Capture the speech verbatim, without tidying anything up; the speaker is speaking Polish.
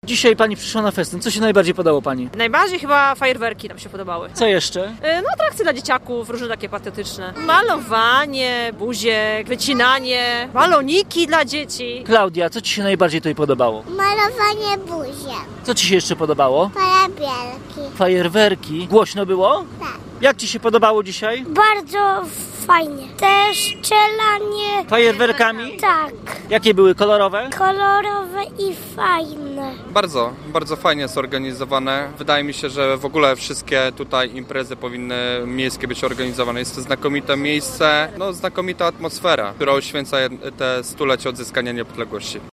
Dzisiaj pani przyszła na festyn. Co się najbardziej podobało pani? Najbardziej chyba fajerwerki nam się podobały. Co jeszcze? E, No atrakcje dla dzieciaków, różne takie patetyczne. Malowanie, buziek, wycinanie, baloniki dla dzieci. Klaudia, co ci się najbardziej tutaj podobało? Malowanie buziek. Co ci się jeszcze podobało? Fajerwerki. Fajerwerki. Głośno było? Tak. Jak ci się podobało dzisiaj? Bardzo fajnie. Też strzelanie. Fajerwerkami? Tak. Jakie były? Kolorowe? Kolorowe i fajne. Bardzo, bardzo fajnie zorganizowane. Wydaje mi się, że w ogóle wszystkie tutaj imprezy powinny miejskie być organizowane. Jest to znakomite miejsce, no znakomita atmosfera, która uświęca te stulecie odzyskania niepodległości.